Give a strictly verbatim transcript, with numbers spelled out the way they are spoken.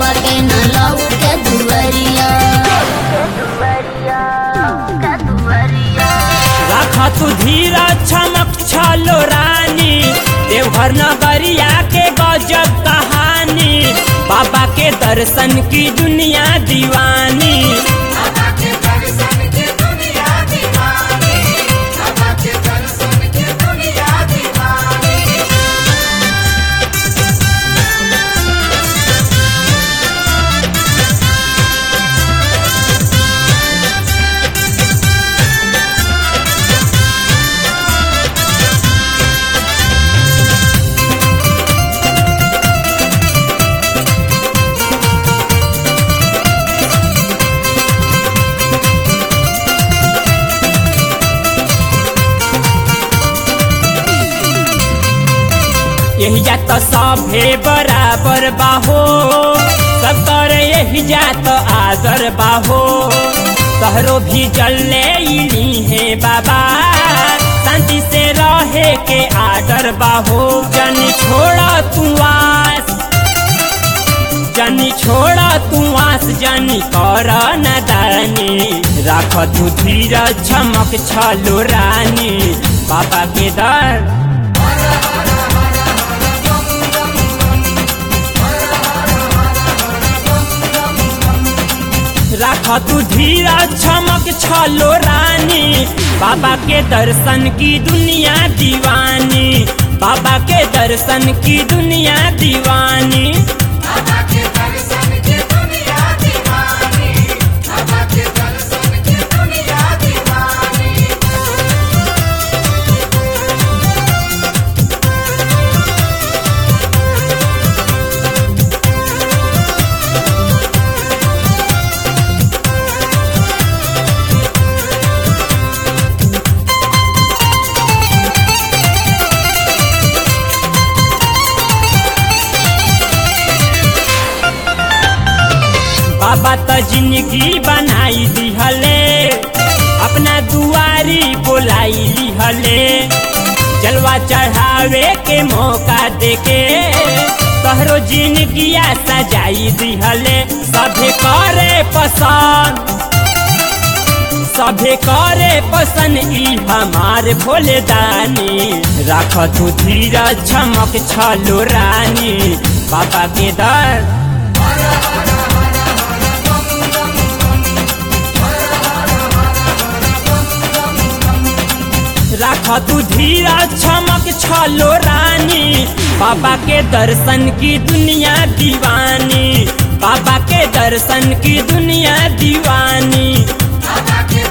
के न लौके दुवरिया। रखा तू धीरा चमक छलो रानी, देवघर नगरिया के गजब कहानी, बाबा के दर्शन की दुनिया दीवानी। यही जात सभे बराबर बाहो, सब कर यही जात आदर बाहो। तहरो भी जल्ले है बाबा, शांति से रहे के आदर बाहो। जनी छोड़ा तू आस, जनी छोड़ा तू आस, जनी कर नदानी। राख तू धीरज चमक छलो रानी, बाबा के दर राख तू धीरा चमक छलो रानी, बाबा के दर्शन की दुनिया दीवानी, बाबा के दर्शन की दुनिया दीवानी। बाबा तो जिंदगी बनाई दिहले, अपना दुआरी बोलाई लिहले। जलवा चढ़ावे के मौका देके तहरो जिंदगिया सजाई दिहले। सभे करे पसंद, सभे करे पसंद ई हमार भोले दानी। राख तू धीरज चमक छलो रानी, बाबा के दर राख तू धीरा चमक छलो रानी, बाबा के दर्शन की दुनिया दीवानी, बाबा के दर्शन की दुनिया दीवानी।